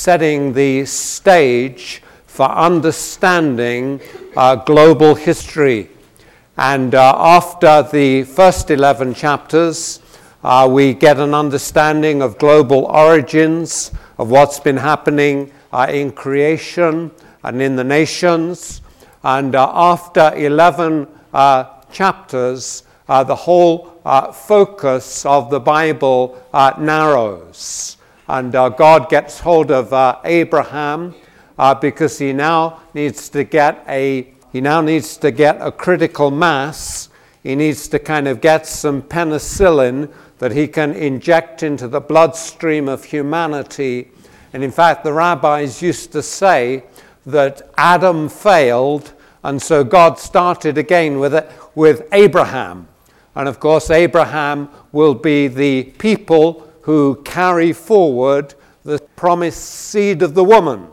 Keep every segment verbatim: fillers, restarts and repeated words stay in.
setting the stage for understanding uh, global history. And uh, after the first eleven chapters, uh, we get an understanding of global origins, of what's been happening uh, in creation and in the nations. And uh, after eleven uh, chapters, uh, the whole uh, focus of the Bible uh, narrows. And uh, God gets hold of uh, Abraham uh, because he now needs to get a he now needs to get a critical mass. He needs to kind of get some penicillin that he can inject into the bloodstream of humanity. And in fact, the rabbis used to say that Adam failed, and so God started again with it with Abraham. And of course, Abraham will be the people who carry forward the promised seed of the woman.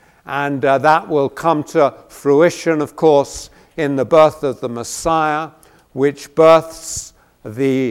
And uh, that will come to fruition, of course, in the birth of the Messiah, which births the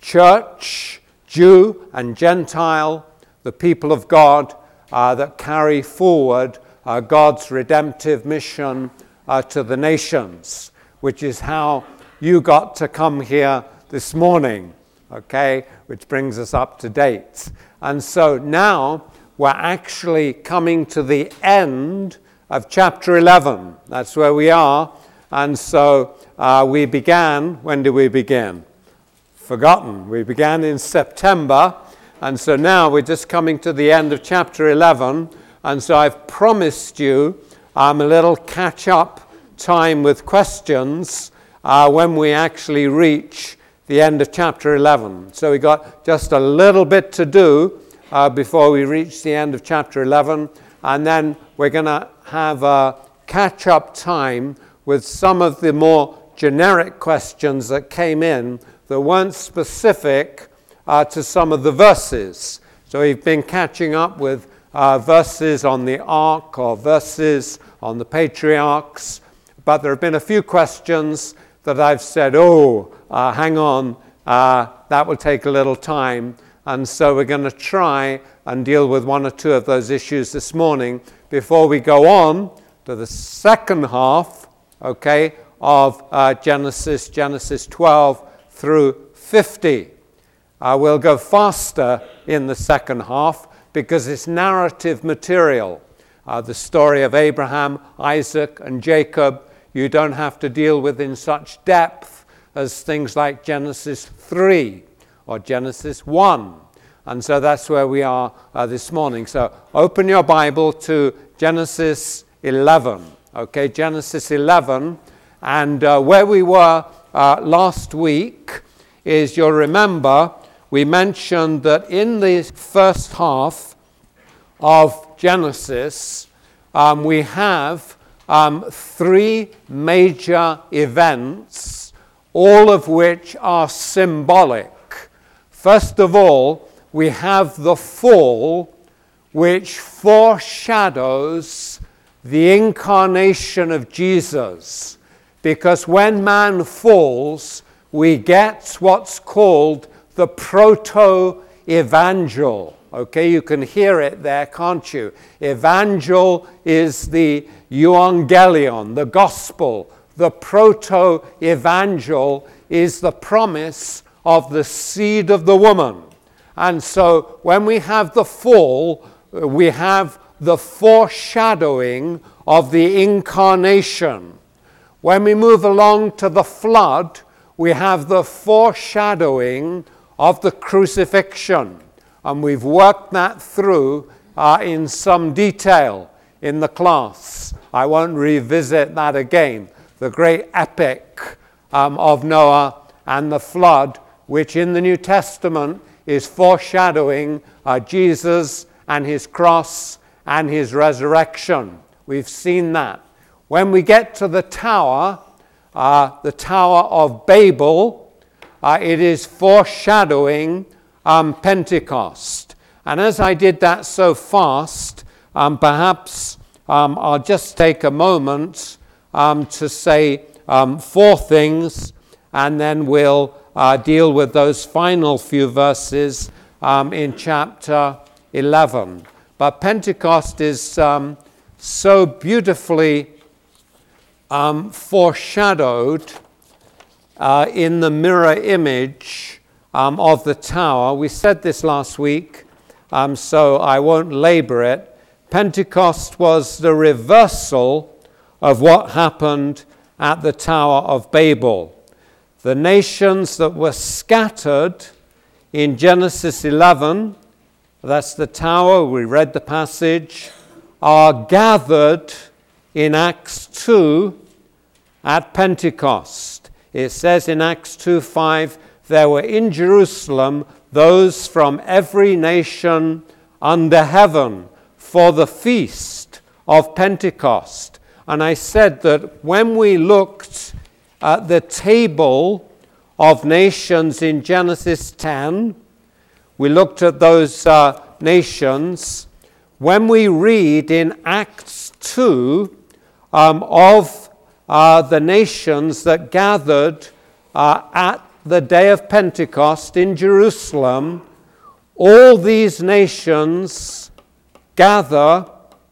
church, Jew and Gentile, the people of God uh, that carry forward uh, God's redemptive mission uh, to the nations, which is how you got to come here this morning, okay, which brings us up to date. And so now we're actually coming to the end of chapter eleven. That's where we are. And so uh, we began, when did we begin? Forgotten. We began in September. And so now we're just coming to the end of chapter eleven. And so I've promised you um, a little catch-up time with questions uh, when we actually reach the end of chapter eleven. So we got just a little bit to do uh, before we reach the end of chapter eleven. And then we're going to have a catch-up time with some of the more generic questions that came in that weren't specific uh, to some of the verses. So we've been catching up with uh, verses on the ark or verses on the patriarchs, but there have been a few questions that I've said, oh, uh, hang on, uh, that will take a little time. And so we're going to try and deal with one or two of those issues this morning before we go on to the second half, okay, of uh, Genesis, Genesis twelve through fifty. Uh, we'll go faster in the second half because it's narrative material. Uh, the story of Abraham, Isaac, and Jacob, you don't have to deal with in such depth as things like Genesis three or Genesis one. And so that's where we are uh, this morning. So open your Bible to Genesis eleven. Okay, Genesis eleven. And uh, where we were uh, last week is, you'll remember, we mentioned that in the first half of Genesis, um, we have um, three major events, all of which are symbolic. First of all, we have the fall, which foreshadows the incarnation of Jesus. Because when man falls, we get what's called the proto-evangel. Okay, you can hear it there, can't you? Evangel is the euangelion, the gospel. The proto-evangel is the promise of the seed of the woman. And so when we have the fall, we have the foreshadowing of the incarnation. When we move along to the flood, we have the foreshadowing of the crucifixion. And we've worked that through uh, in some detail in the class. I won't revisit that again. The great epic um, of Noah and the flood, which in the New Testament is foreshadowing uh, Jesus and his cross and his resurrection. We've seen that. When we get to the tower, uh, the Tower of Babel, uh, it is foreshadowing um, Pentecost. And as I did that so fast, um, perhaps um, I'll just take a moment um, to say um, four things, and then we'll uh, deal with those final few verses um, in chapter eleven. but Pentecost is um, so beautifully um, foreshadowed uh, in the mirror image um, of the tower. We said this last week, um, so I won't labor it. Pentecost was the reversal of what happened at the Tower of Babel. The nations that were scattered in Genesis eleven, that's the tower, we read the passage, are gathered in Acts two at Pentecost. It says in Acts two five, there were in Jerusalem those from every nation under heaven for the feast of Pentecost. And I said that when we looked at the table of nations in Genesis ten, we looked at those uh, nations. When we read in Acts two um, of uh, the nations that gathered uh, at the day of Pentecost in Jerusalem, all these nations gather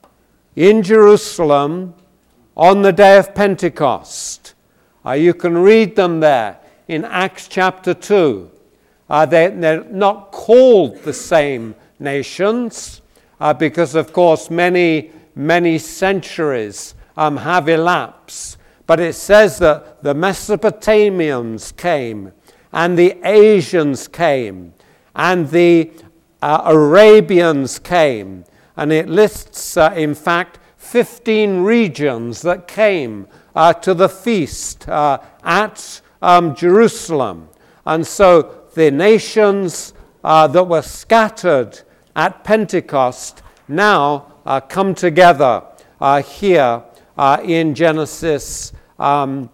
in Jerusalem on the day of Pentecost. Uh, you can read them there in Acts chapter two. Uh, they, they're not called the same nations uh, because, of course, many, many centuries um, have elapsed. But it says that the Mesopotamians came, and the Asians came, and the uh, Arabians came. And it lists, uh, in fact, fifteen regions that came uh, to the feast uh, at um, Jerusalem. And so the nations uh, that were scattered at Pentecost now uh, come together uh, here uh, in Genesis, um,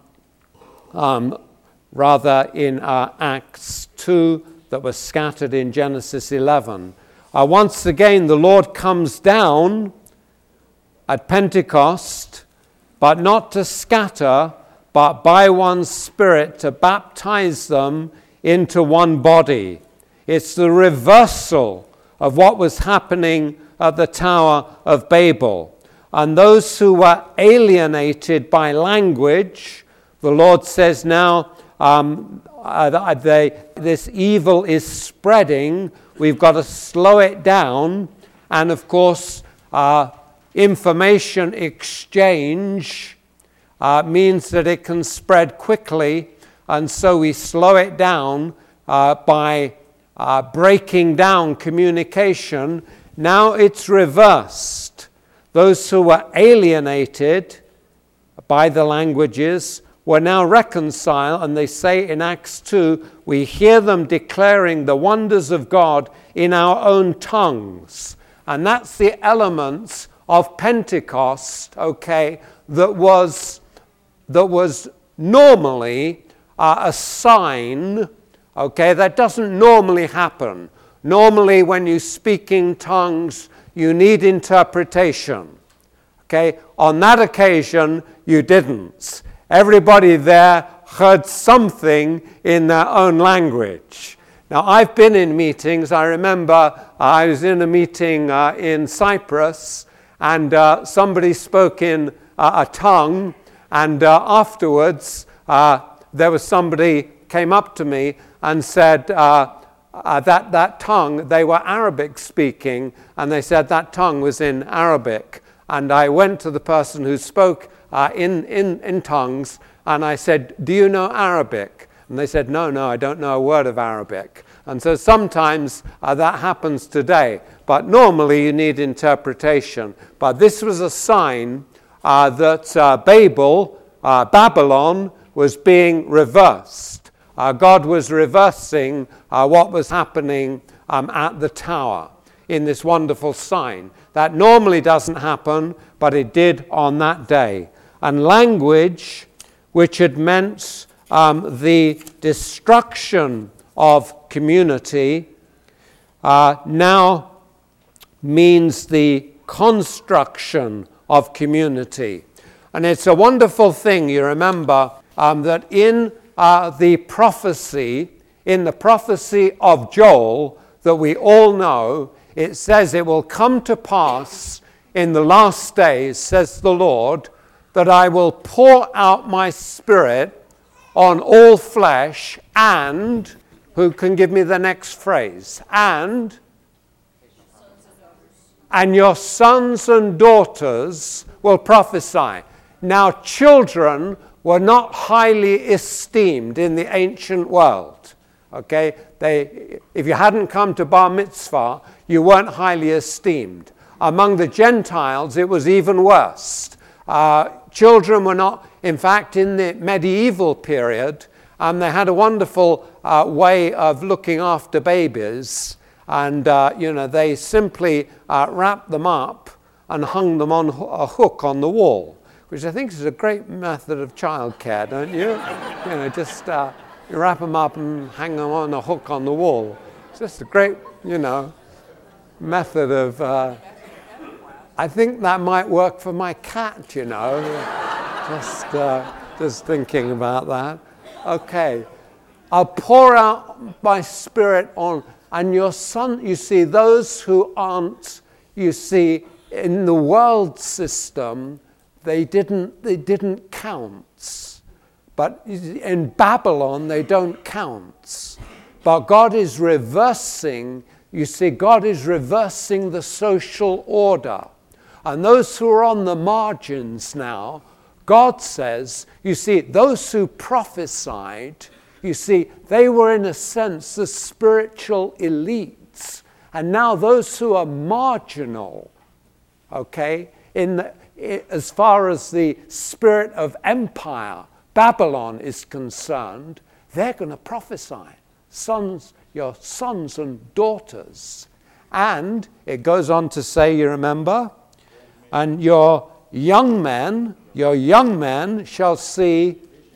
um, rather in uh, Acts two, that were scattered in Genesis eleven. Uh, once again, the Lord comes down at Pentecost, but not to scatter, but by one Spirit to baptize them into one body. It's the reversal of what was happening at the Tower of Babel. And those who were alienated by language, the Lord says now, um, uh, they, this evil is spreading. We've got to slow it down. And of course, uh, information exchange uh, means that it can spread quickly. And so we slow it down uh, by uh, breaking down communication. Now it's reversed. Those who were alienated by the languages were now reconciled, and they say in Acts two, we hear them declaring the wonders of God in our own tongues. And that's the elements of Pentecost, okay, that was, that was normally uh, a sign, okay, that doesn't normally happen. Normally when you speak in tongues, you need interpretation. Okay, on that occasion, you didn't. Everybody there heard something in their own language. Now, I've been in meetings. I remember uh, I was in a meeting uh, in Cyprus, and uh, somebody spoke in uh, a tongue, and uh, afterwards, uh, there was somebody came up to me and said, uh, Uh, that, that tongue, they were Arabic speaking, and they said that tongue was in Arabic. And I went to the person who spoke uh, in, in, in tongues, and I said, do you know Arabic? And they said, no, no, I don't know a word of Arabic. And so sometimes uh, that happens today, but normally you need interpretation. But this was a sign uh, that uh, Babel, uh, Babylon, was being reversed. Uh, God was reversing uh, what was happening um, at the tower in this wonderful sign. That normally doesn't happen, but it did on that day. And language, which had meant um, the destruction of community, uh, now means the construction of community. And it's a wonderful thing, you remember, um, that in Uh, the prophecy, in the prophecy of Joel that we all know, it says it will come to pass in the last days, says the Lord, that I will pour out my Spirit on all flesh, and, who can give me the next phrase? And, and your sons and daughters will prophesy. Now, children were not highly esteemed in the ancient world. Okay? They, if you hadn't come to bar mitzvah, you weren't highly esteemed. Among the Gentiles, it was even worse. Uh, children were not, in fact, in the medieval period, um, they had a wonderful uh, way of looking after babies, and uh, you know, they simply uh, wrapped them up and hung them on a hook on the wall, which I think is a great method of childcare, don't you? You know, just uh, you wrap them up and hang them on a hook on the wall. It's just a great, you know, method of. Uh, I think that might work for my cat, you know. just, uh, just thinking about that. Okay, I'll pour out my Spirit on, and your son. You see, those who aren't, you see, in the world system, they didn't, they didn't count. But in Babylon, they don't count. But God is reversing, you see, God is reversing the social order. And those who are on the margins now, God says, you see, those who prophesied, you see, they were in a sense the spiritual elites. And now those who are marginal, okay, in the, as far as the spirit of empire, Babylon is concerned, they're going to prophesy. Sons, your sons and daughters. And it goes on to say, you remember, and your young men, your young men shall see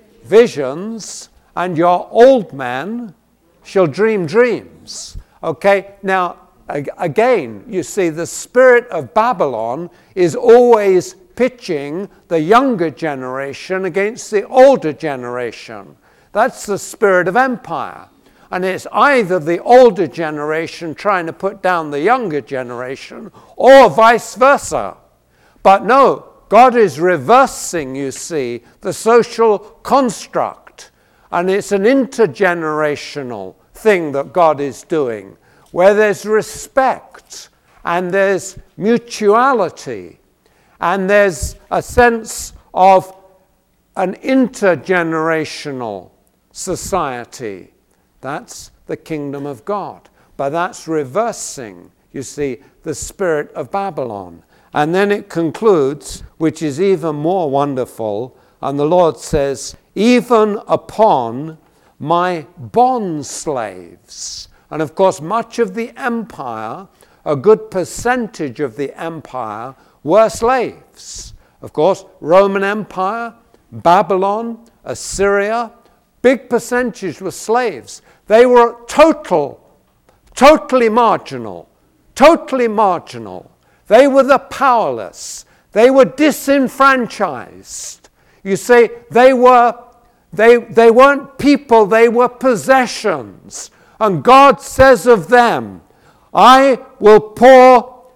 visions, and your old men shall dream dreams. Okay, now, again, you see, the spirit of Babylon is always pitching the younger generation against the older generation. That's the spirit of empire. And it's either the older generation trying to put down the younger generation, or vice versa. But no, God is reversing, you see, the social construct. And it's an intergenerational thing that God is doing, where there's respect, and there's mutuality, and there's a sense of an intergenerational society. That's the kingdom of God. But that's reversing, you see, the spirit of Babylon. And then it concludes, which is even more wonderful, and the Lord says, even upon my bond slaves. And of course, much of the empire, a good percentage of the empire, were slaves. Of course, Roman Empire, Babylon, Assyria, big percentage were slaves. They were total, totally marginal, totally marginal. They were the powerless. They were disenfranchised. You see, they were, they, they weren't people, they were possessions. And God says of them, I will pour,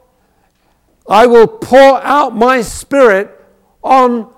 I will pour out my Spirit on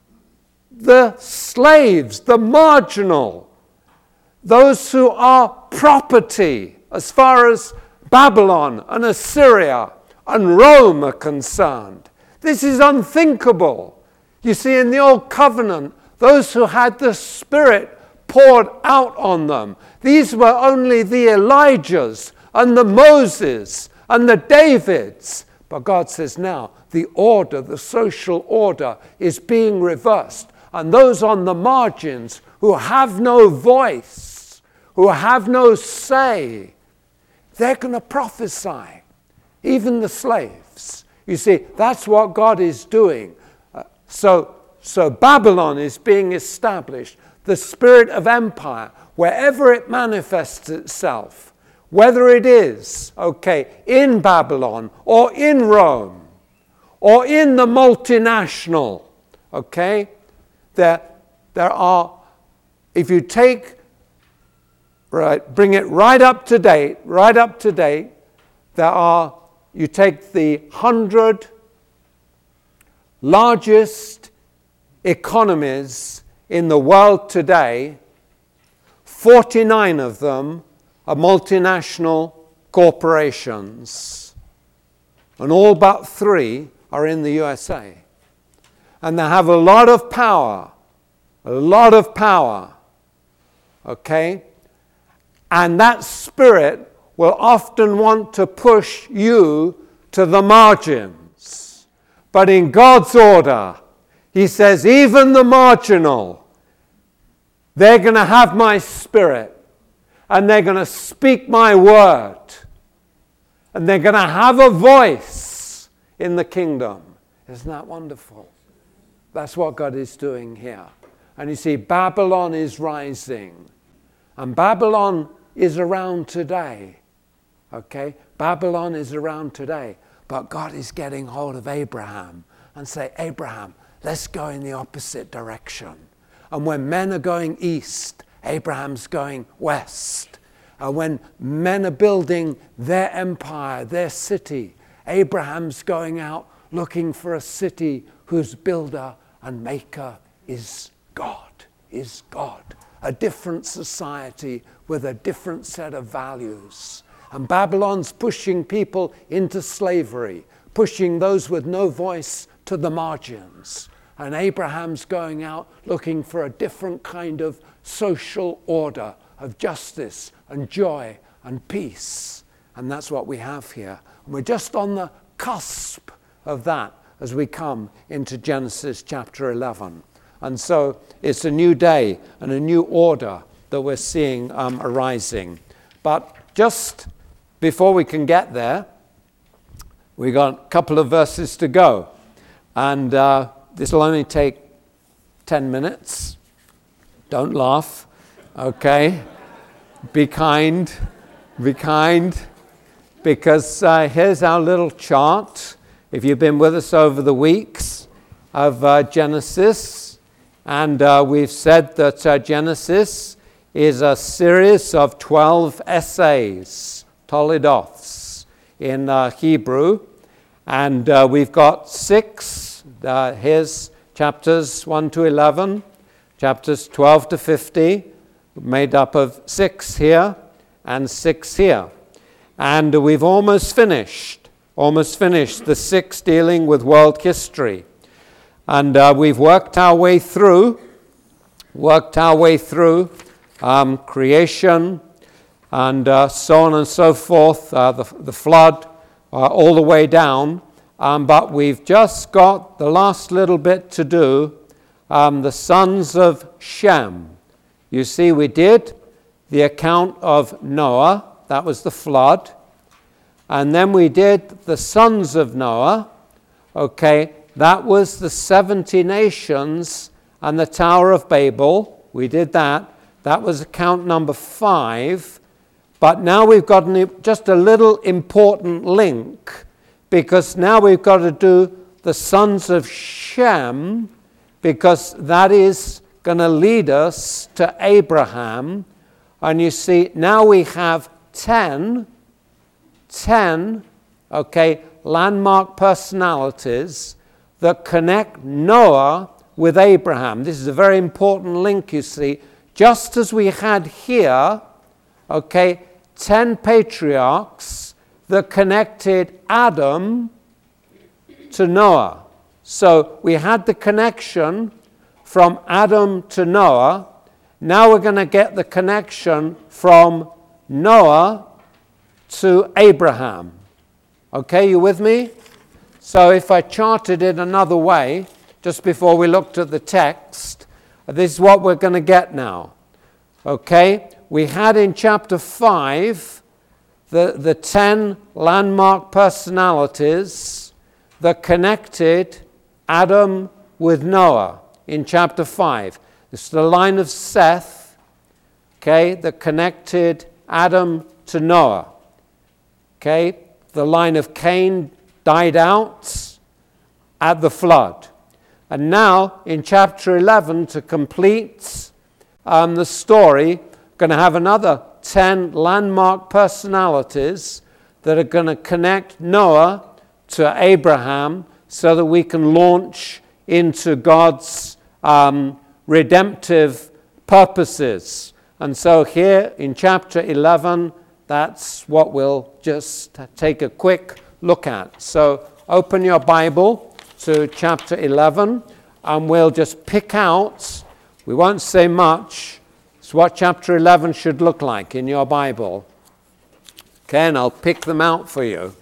the slaves, the marginal, those who are property, as far as Babylon and Assyria and Rome are concerned. This is unthinkable. You see, in the Old Covenant, those who had the Spirit poured out on them, these were only the Elijahs and the Moses and the Davids. But God says now, the order, the social order is being reversed. And those on the margins who have no voice, who have no say, they're going to prophesy. Even the slaves. You see, that's what God is doing. Uh, so, so Babylon is being established. The spirit of empire, wherever it manifests itself, whether it is, okay, in Babylon or in Rome or in the multinational, okay, there, there are, if you take, right, bring it right up to date, right up to date, there are, you take the hundred largest economies in the world today, forty-nine of them are multinational corporations, and all but three are in the U S A. And they have a lot of power, a lot of power, okay? And that spirit will often want to push you to the margins. But in God's order, he says, even the marginal, they're going to have my spirit, and they're going to speak my word, and they're going to have a voice in the kingdom. Isn't that wonderful? That's what God is doing here. And you see, Babylon is rising. And Babylon is around today. Okay? Babylon is around today. But God is getting hold of Abraham and say, Abraham, let's go in the opposite direction. And when men are going east, Abraham's going west. And when men are building their empire, their city, Abraham's going out looking for a city whose builder and maker is God, is God. A different society with a different set of values. And Babylon's pushing people into slavery, pushing those with no voice to the margins. And Abraham's going out looking for a different kind of social order of justice and joy and peace. And that's what we have here. And we're just on the cusp of that as we come into Genesis chapter eleven. And so it's a new day and a new order that we're seeing um, arising. But just before we can get there, we got a couple of verses to go. And uh, this will only take ten minutes. Don't laugh, okay? Be kind, be kind, because uh, here's our little chart. If you've been with us over the weeks of uh, Genesis, and uh, we've said that uh, Genesis is a series of twelve essays, Toledoths, in uh, Hebrew, and uh, we've got six, uh, here's chapters one to eleven, chapters twelve to fifty, made up of six here and six here. And we've almost finished, almost finished the six dealing with world history. And uh, we've worked our way through, worked our way through um, creation and uh, so on and so forth, uh, the, the flood, uh, all the way down. Um, but we've just got the last little bit to do, um, the sons of Shem. You see, we did the account of Noah, that was the flood. And then we did the sons of Noah, okay, that was the seventy nations and the Tower of Babel. We did that. That was account number five. But now we've got an, just a little important link, because now we've got to do the sons of Shem, because that is going to lead us to Abraham. And you see, now we have ten, ten, okay, landmark personalities that connect Noah with Abraham. This is a very important link, you see. Just as we had here, okay, ten patriarchs that connected Adam to Noah. So we had the connection from Adam to Noah. Now we're going to get the connection from Noah to Abraham. Okay, you with me? So if I charted it another way, just before we looked at the text, this is what we're going to get now. Okay, we had in chapter five the, the ten landmark personalities that connected Adam with Noah in chapter five. It's the line of Seth, okay, that connected Adam to Noah. Okay, the line of Cain died out at the flood. And now, in chapter eleven, to complete um, the story, going to have another ten landmark personalities that are going to connect Noah to Abraham so that we can launch into God's um, redemptive purposes. And so here in chapter eleven, that's what we'll just take a quick look at. So open your Bible to chapter eleven, and we'll just pick out, we won't say much, it's what chapter eleven should look like in your Bible. Okay, and I'll pick them out for you.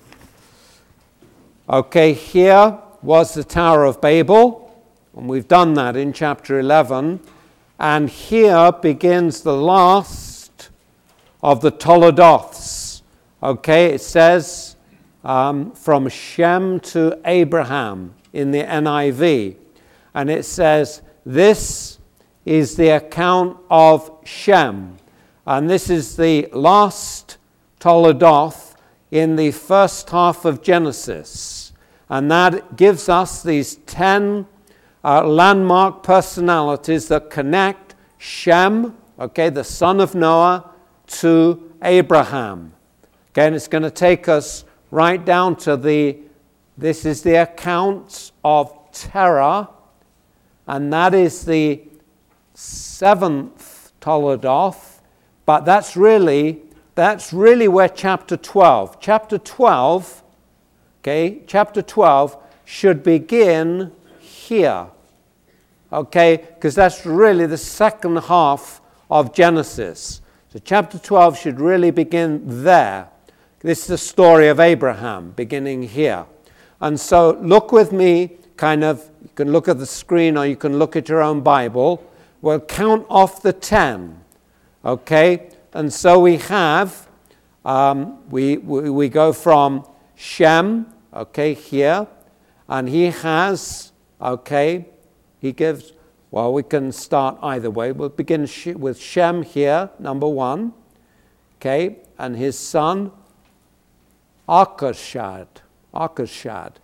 Okay, here was the Tower of Babel, and we've done that in chapter eleven. And here begins the last of the Toledoths. Okay, it says um, from Shem to Abraham in the N I V. And it says, this is the account of Shem. And this is the last Toledoth in the first half of Genesis. And that gives us these ten uh, landmark personalities that connect Shem, okay, the son of Noah, to Abraham. Okay, and it's going to take us right down to the, this is the account of Terah, and that is the seventh Toledoth, but that's really, that's really where chapter twelve, chapter twelve, okay, chapter twelve should begin here, okay, because that's really the second half of Genesis. So chapter twelve should really begin there. This is the story of Abraham beginning here. And so look with me, kind of, you can look at the screen or you can look at your own Bible. We'll count off the ten, okay? And so we have, um, we, we, we go from Shem, okay, here, and he has, okay, he gives, well, we can start either way. We'll begin with Shem here, number one, okay, and his son, Arpachshad, Arpachshad.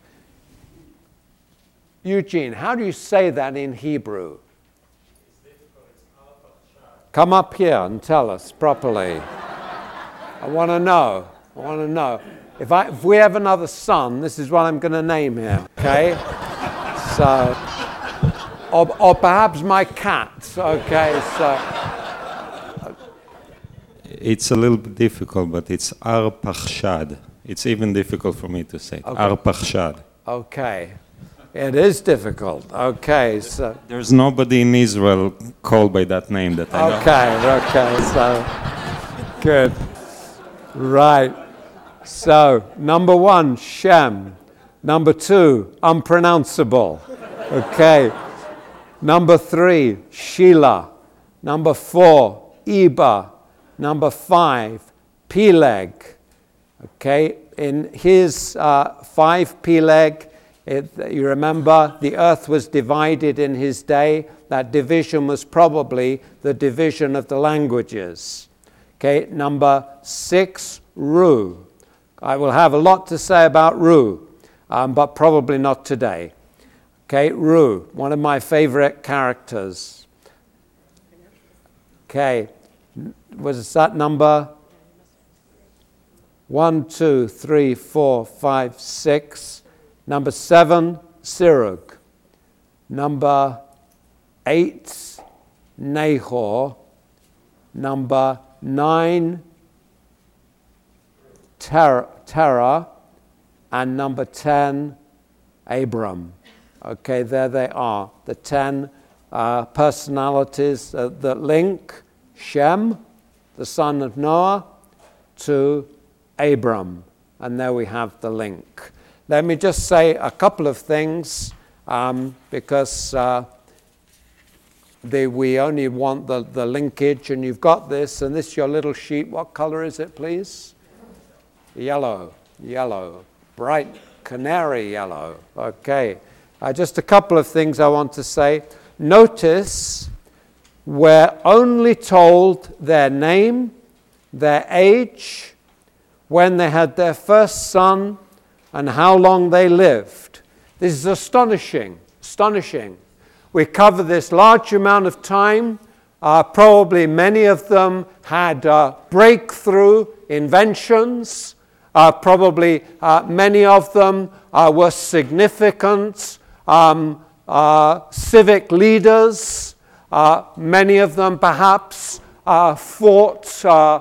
Eugene, how do you say that in Hebrew? Come up here and tell us properly. I want to know. I want to know. If, I, if we have another son, this is what I'm going to name him, okay? So, or, or perhaps my cat, okay? So, it's a little bit difficult, but it's Arpachshad. It's even difficult for me to say. Okay. Arpachshad. Okay. It is difficult. Okay, so there's nobody in Israel called by that name that I know. Okay, okay, so good. Right. So number one, Shem. Number two, unpronounceable. Okay. Number three, Shelah. Number four, Eber. Number five, Peleg. Okay. In his uh, five Peleg. It, you remember, the earth was divided in his day. That division was probably the division of the languages. Okay, number six, Ru. I will have a lot to say about Ru, um, but probably not today. Okay, Ru, one of my favorite characters. Okay, was that number? One, two, three, four, five, six. Number seven, Serug. Number eight, Nahor. Number nine, Terah. Terah. And number ten, Abram. Okay, there they are. The ten uh, personalities uh, that link Shem, the son of Noah, to Abram. And there we have the link. Let me just say a couple of things, um, because uh, they, we only want the, the linkage, and you've got this, and this is your little sheet. What color is it, please? Yellow, yellow, bright canary yellow. Okay, uh, just a couple of things I want to say. Notice we're only told their name, their age, when they had their first son, and how long they lived. This is astonishing, astonishing. We cover this large amount of time. Uh, probably many of them had uh, breakthrough inventions, Uh, probably uh, many of them uh, were significant um, uh, civic leaders. Uh, many of them perhaps uh, fought uh,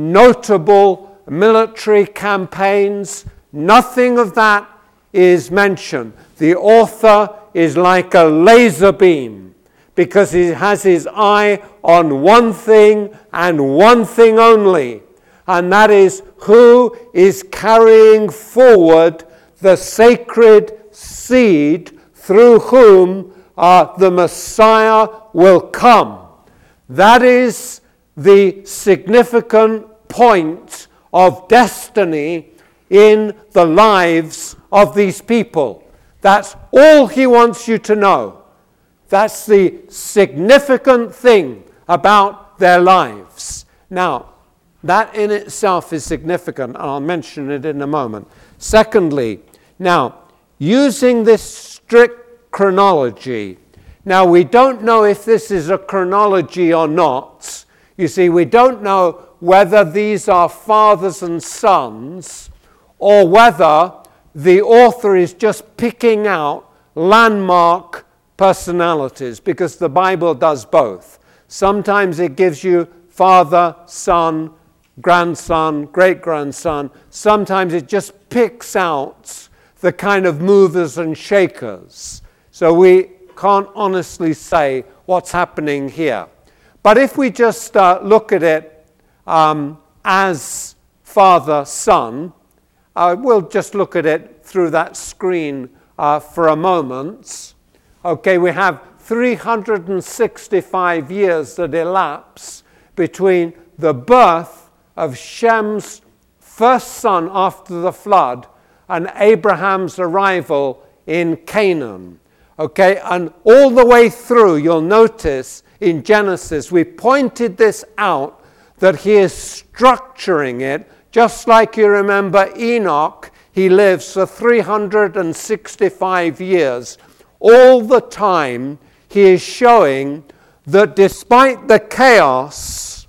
notable military campaigns. Nothing of that is mentioned. The author is like a laser beam because he has his eye on one thing and one thing only, and that is who is carrying forward the sacred seed through whom uh, the Messiah will come. That is the significant point of destiny in the lives of these people. That's all he wants you to know. That's the significant thing about their lives. Now, that in itself is significant, and I'll mention it in a moment. Secondly, now, using this strict chronology, now we don't know if this is a chronology or not. You see, we don't know whether these are fathers and sons, or whether the author is just picking out landmark personalities, because the Bible does both. Sometimes it gives you father, son, grandson, great-grandson. Sometimes it just picks out the kind of movers and shakers. So we can't honestly say what's happening here. But if we just uh, look at it um, as father, son, uh, we'll just look at it through that screen uh, for a moment. Okay, we have three hundred sixty-five years that elapse between the birth of Shem's first son after the flood and Abraham's arrival in Canaan. Okay, and all the way through, you'll notice in Genesis, we pointed this out, that he is structuring it, just like you remember Enoch, he lives for three hundred sixty-five years. All the time, he is showing that despite the chaos,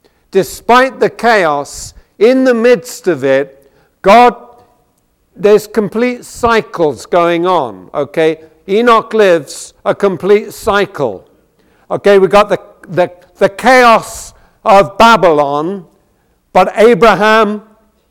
despite the chaos, in the midst of it, God, there's complete cycles going on, okay? Enoch lives a complete cycle. Okay, we've got the, the, the chaos of Babylon, but Abraham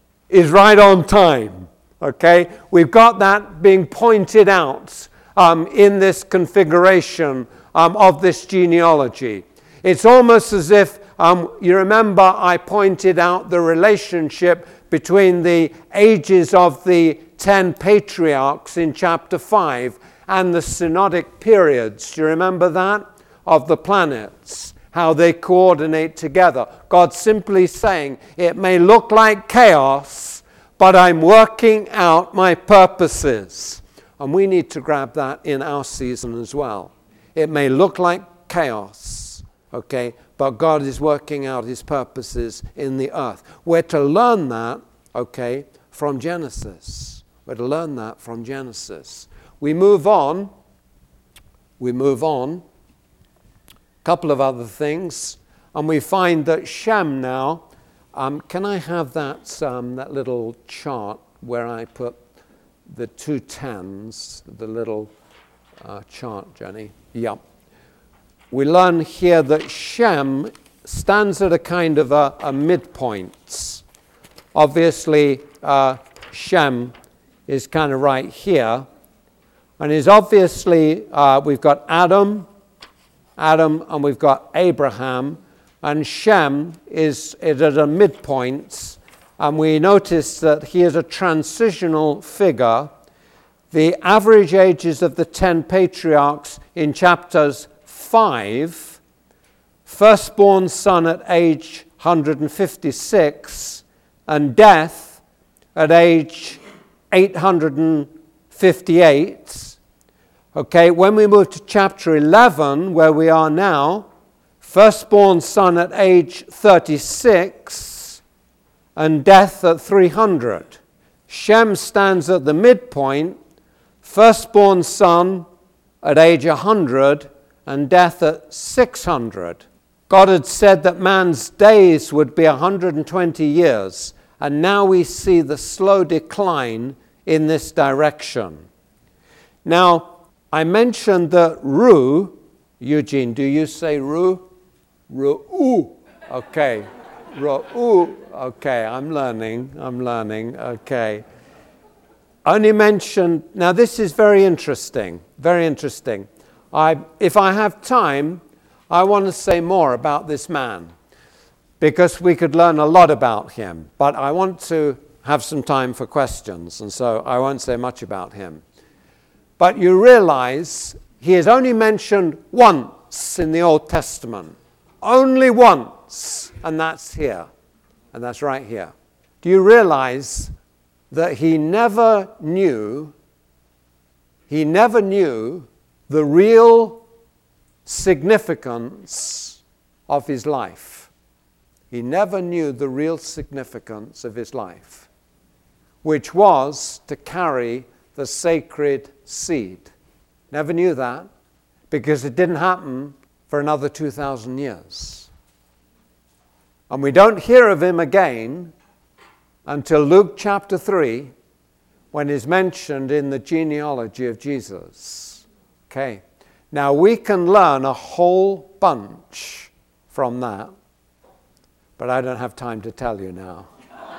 is right on time, okay? We've got that being pointed out um, in this configuration um, of this genealogy. It's almost as if, um, you remember I pointed out the relationship between the ages of the ten patriarchs in chapter five and the synodic periods. Do you remember that? Of the planets, how they coordinate together. God's simply saying, it may look like chaos, but I'm working out my purposes. And we need to grab that in our season as well. It may look like chaos, okay, but God is working out his purposes in the earth. We're to learn that, okay, from Genesis. We're to learn that from Genesis. We move on. We move on. Couple of other things, and we find that Shem now, um, can I have that, um, that little chart where I put the two tens, the little uh, chart, Jenny? Yep. We learn here that Shem stands at a kind of a, a midpoint. Obviously, uh, Shem is kind of right here, and is obviously, uh, we've got Adam, Adam, and we've got Abraham, and Shem is, is at a midpoint, and we notice that he is a transitional figure. The average ages of the ten patriarchs in chapters five, firstborn son at age one hundred fifty-six, and death at age eight hundred fifty-eight. Okay, when we move to chapter eleven, where we are now, firstborn son at age thirty-six, and death at three hundred. Shem stands at the midpoint, firstborn son at age one hundred, and death at six hundred. God had said that man's days would be one hundred twenty years, And now we see the slow decline in this direction. Now, I mentioned that Ru, Eugene, do you say Ru? Ru, okay. Ru, okay, I'm learning, I'm learning, okay. Only mentioned, now this is very interesting, very interesting. I, if I have time, I want to say more about this man, because we could learn a lot about him, but I want to have some time for questions, and so I won't say much about him. But you realize he is only mentioned once in the Old Testament, only once, and that's here, and that's right here. Do you realize that he never knew, he never knew the real significance of his life? He never knew the real significance of his life, which was to carry the sacred seed. Never knew that, because it didn't happen for another two thousand years. And we don't hear of him again until Luke chapter three, when he's mentioned in the genealogy of Jesus. Okay. Now we can learn a whole bunch from that, but I don't have time to tell you now.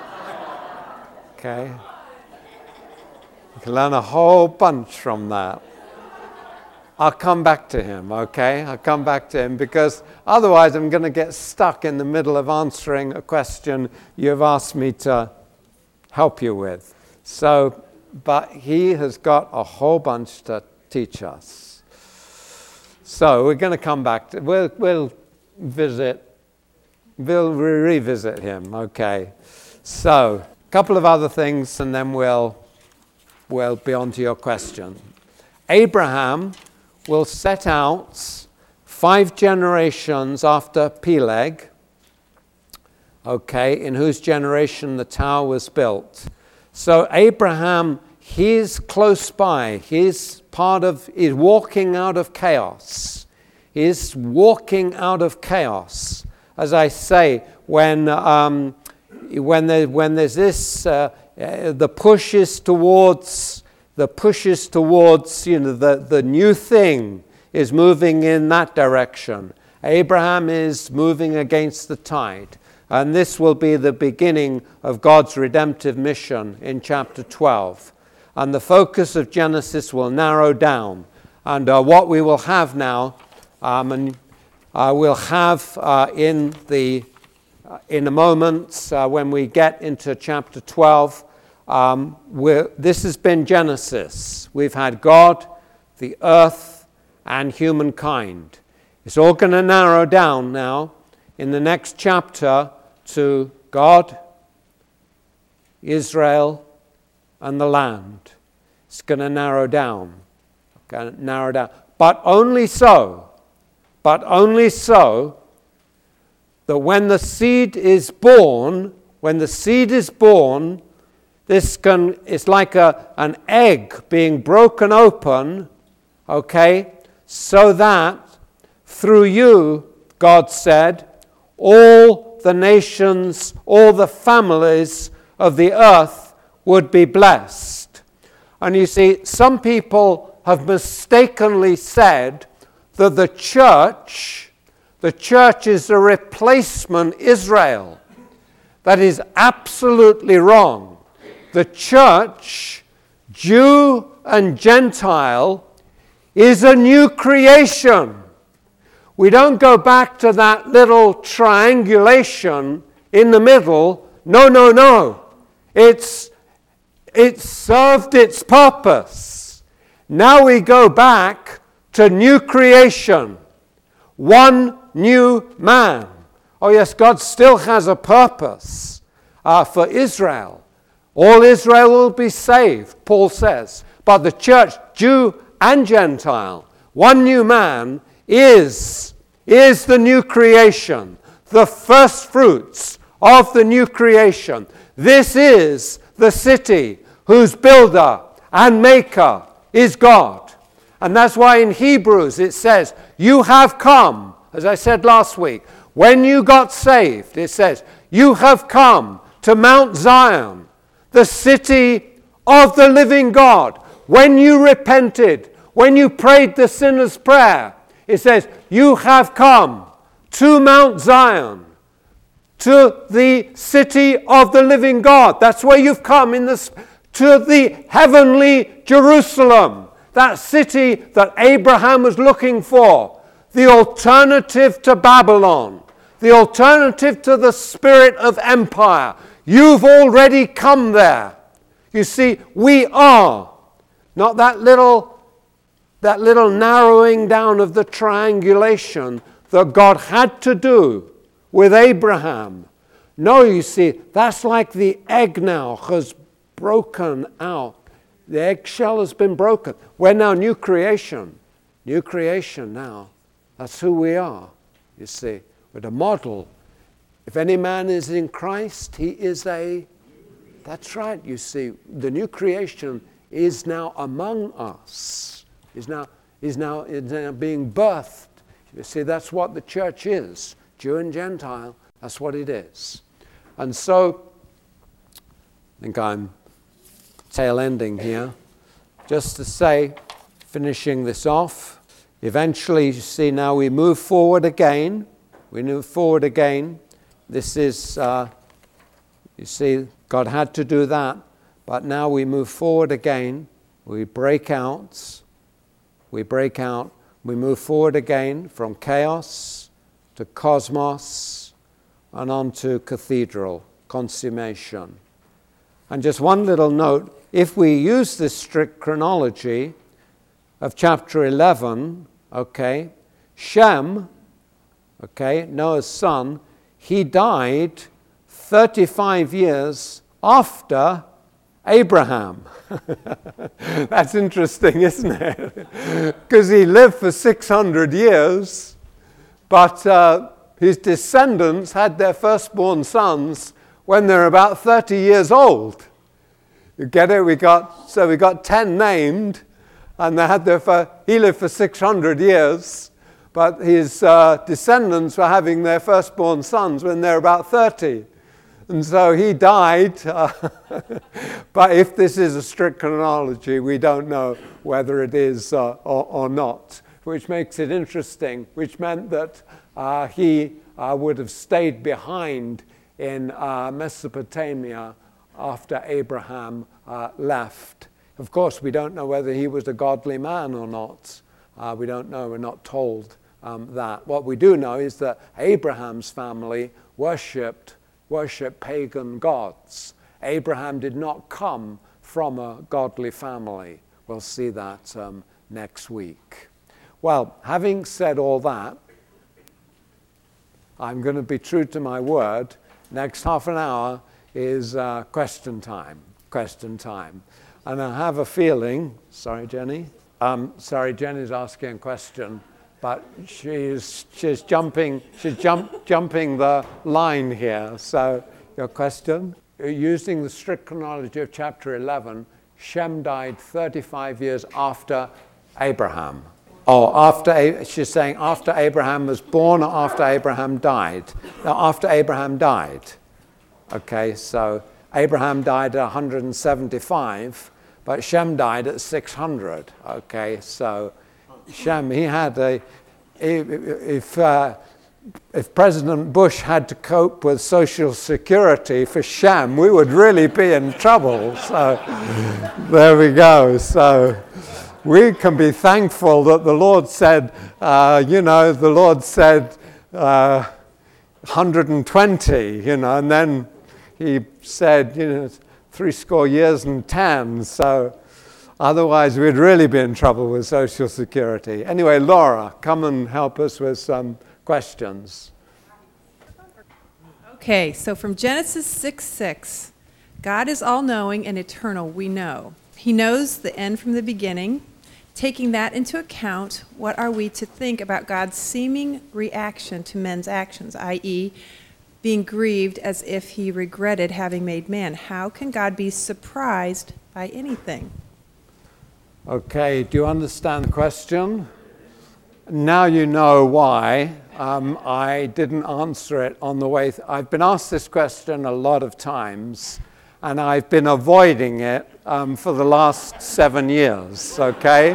Okay? You can learn a whole bunch from that. I'll come back to him, okay? I'll come back to him, because otherwise I'm going to get stuck in the middle of answering a question you've asked me to help you with. So, but he has got a whole bunch to teach us. So we're going to come back to, we'll, we'll visit, we'll revisit him, okay? So, a couple of other things, and then we'll, we'll be on to your question. Abraham will set out five generations after Peleg, okay, in whose generation the tower was built. So Abraham, he's close by. He's part of, he's walking out of chaos. He's walking out of chaos. As I say, when um, when there, when there's this, uh, uh, the push is towards, the push is towards, you know, the, the new thing is moving in that direction. Abraham is moving against the tide. And this will be the beginning of God's redemptive mission in chapter twelve. And the focus of Genesis will narrow down. And uh, what we will have now, um, and uh, we'll have uh, in the uh, in a moment uh, when we get into chapter twelve, um, this has been Genesis. We've had God, the earth, and humankind. It's all going to narrow down now in the next chapter to God, Israel, and the land. It's going to narrow down. Going to narrow down. But only so, but only so that when the seed is born, when the seed is born, this can, it's like a, an egg being broken open, okay, so that through you, God said, all the nations, all the families of the earth would be blessed. And you see, some people have mistakenly said that the church, the church is a replacement Israel. That is absolutely wrong. The church, Jew and Gentile, is a new creation. We don't go back to that little triangulation in the middle. No, no, no. It's, it served its purpose. Now we go back to new creation. One new man. Oh yes, God still has a purpose uh, for Israel. All Israel will be saved, Paul says. But the church, Jew and Gentile, one new man, is, is the new creation, the first fruits of the new creation. This is the city whose builder and maker is God. And that's why in Hebrews it says, you have come, as I said last week, when you got saved, it says, you have come to to Mount Zion, the city of the living God. When you repented, when you prayed the sinner's prayer, it says, you have come to Mount Zion, to the city of the living God. That's where you've come, in this, to the heavenly Jerusalem, that city that Abraham was looking for, the alternative to Babylon, the alternative to the spirit of empire. You've already come there. You see, we are, not that little, that little narrowing down of the triangulation that God had to do with Abraham. No, you see, that's like the egg now has broken out. The eggshell has been broken. We're now new creation. New creation now. That's who we are, you see. We're the model. If any man is in Christ, he is a... That's right, you see. The new creation is now among us. Is now, is now, is now being birthed. You see, that's what the church is. Jew and Gentile, that's what it is. And so, I think I'm tail ending here. Just to say, finishing this off, eventually, you see, now we move forward again. We move forward again. This is, uh, you see, God had to do that. But now we move forward again. We break out. We break out. We move forward again from chaos to cosmos and on to cathedral, consummation. And just one little note, if we use this strict chronology of chapter eleven, okay, Shem, okay, Noah's son, he died thirty-five years after Abraham. That's interesting, isn't it? Because he lived for six hundred years, but uh, his descendants had their firstborn sons when they're about thirty years old. You get it? We got so we got ten named, and they had their fir- he lived for six hundred years, but his uh, descendants were having their firstborn sons when they're about thirty. And so he died, uh, but if this is a strict chronology, we don't know whether it is uh, or, or not, which makes it interesting, which meant that uh, he uh, would have stayed behind in uh, Mesopotamia after Abraham uh, left. Of course, we don't know whether he was a godly man or not. Uh, we don't know, we're not told um, that. What we do know is that Abraham's family worshipped worship pagan gods. Abraham did not come from a godly family. We'll see that um, next week. Well, having said all that, I'm going to be true to my word. Next half an hour is uh, question time. Question time. And I have a feeling, sorry, Jenny. Um, sorry, Jenny's asking a question. But she's she's jumping she's jump, jumping the line here. So your question? Using the strict chronology of chapter eleven, Shem died thirty-five years after Abraham. Oh, after she's saying after Abraham was born or after Abraham died? No, after Abraham died. Okay, so Abraham died at one hundred seventy-five, but Shem died at six hundred. Okay, so Shem, he had a, if, uh, if President Bush had to cope with Social Security for Shem, we would really be in trouble. So there we go. So we can be thankful that the Lord said, uh, you know, the Lord said uh, one hundred twenty, you know, and then he said, you know, three score years and ten. So otherwise, we'd really be in trouble with Social Security. Anyway, Laura, come and help us with some questions. Okay, so from Genesis six six, God is all-knowing and eternal, we know. He knows the end from the beginning. Taking that into account, what are we to think about God's seeming reaction to men's actions, that is, being grieved as if he regretted having made man? How can God be surprised by anything? Okay, do you understand the question? now you know why um, I didn't answer it on the way. Th- I've been asked this question a lot of times, and I've been avoiding it um, for the last seven years, okay?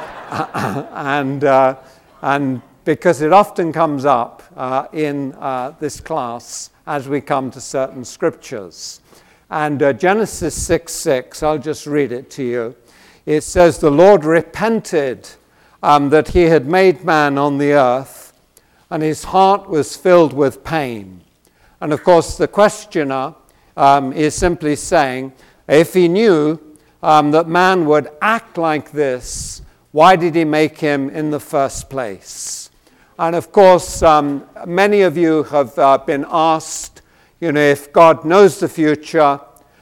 and, uh, and because it often comes up uh, in uh, this class as we come to certain scriptures. And uh, Genesis six six, I'll just read it to you. It says, "The Lord repented um, that he had made man on the earth, and his heart was filled with pain." And of course, the questioner um, is simply saying, if he knew um, that man would act like this, why did he make him in the first place? And of course, um, many of you have uh, been asked, you know, if God knows the future,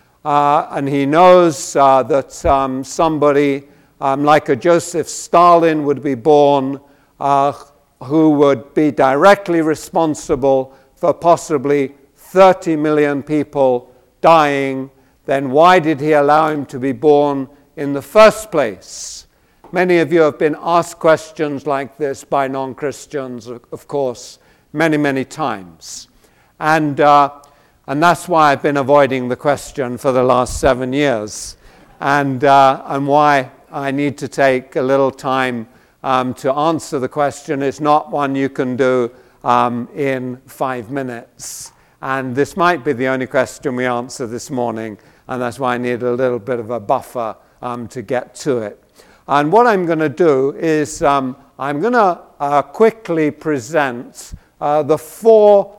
uh, and he knows uh, that um, somebody um, like a Joseph Stalin would be born, uh, who would be directly responsible for possibly thirty million people dying, then why did he allow him to be born in the first place? Many of you have been asked questions like this by non-Christians, of course, many, many times. And, uh, and that's why I've been avoiding the question for the last seven years, and, uh, and why I need to take a little time um, to answer the question. It's not one you can do um, in five minutes. And this might be the only question we answer this morning, and that's why I need a little bit of a buffer um, to get to it. And what I'm going to do is um, I'm going to uh, quickly present uh, the four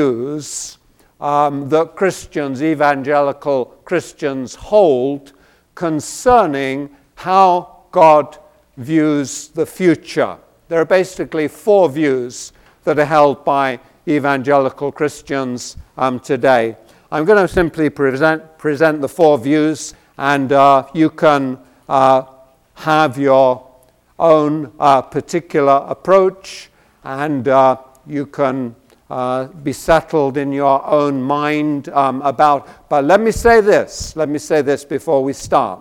views um, that Christians, evangelical Christians, hold concerning how God views the future. There are basically four views that are held by evangelical Christians um, today. I'm going to simply present, present the four views, and uh, you can uh, have your own uh, particular approach, and uh, you can uh, be settled in your own mind um, about. But let me say this, let me say this before we start.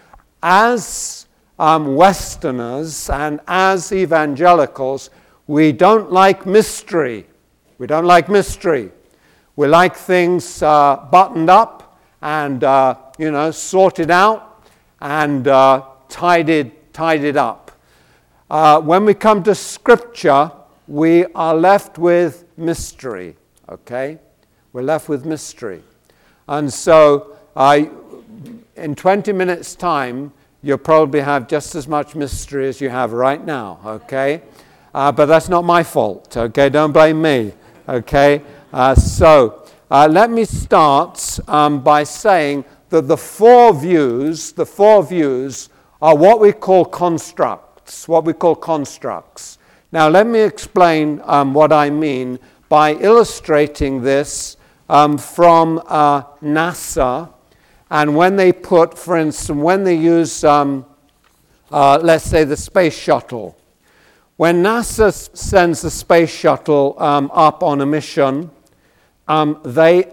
As um, Westerners and as evangelicals, we don't like mystery. We don't like mystery. We like things uh, buttoned up and, uh, you know, sorted out and uh, tidied, tidied up. Uh, when we come to Scripture, we are left with mystery, okay? We're left with mystery. And so uh, in twenty minutes' time, you'll probably have just as much mystery as you have right now, okay? Uh, but that's not my fault, okay? Don't blame me, okay? Uh, so uh, let me start um, by saying that the four views, the four views are what we call constructs, what we call constructs. Now let me explain um, what I mean by illustrating this um, from uh, NASA. And when they put, for instance, when they use, um, uh, let's say, the space shuttle. When NASA s- sends the space shuttle um, up on a mission, um, they,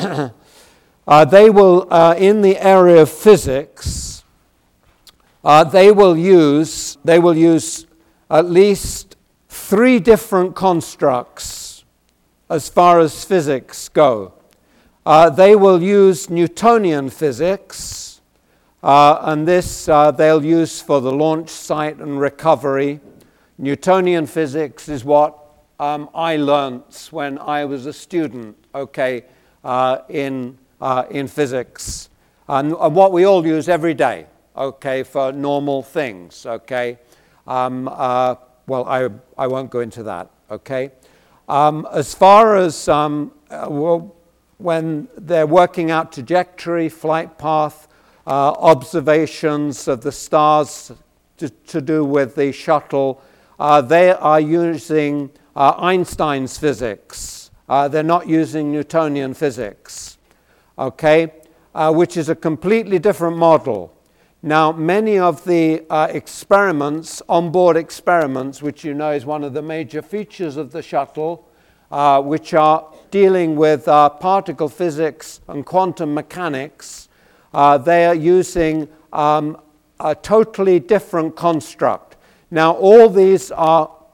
uh, they will, uh, in the area of physics, uh, they will use, they will use at least three different constructs as far as physics go. Uh, they will use Newtonian physics, uh, and this uh, they'll use for the launch site and recovery. Newtonian physics is what um, I learnt when I was a student, okay, uh, in, uh, in physics, and, and what we all use every day, okay, for normal things, okay. Um, uh, well, I, I won't go into that, okay. Um, as far as, um, uh, well, when they're working out trajectory, flight path, uh, observations of the stars to, to do with the shuttle, uh, they are using uh, Einstein's physics. Uh, they're not using Newtonian physics, okay, uh, which is a completely different model. Now, many of the uh, experiments, onboard experiments, which you know is one of the major features of the shuttle, Uh, which are dealing with uh, particle physics and quantum mechanics, uh, they are using um, a totally different construct. Now, all these are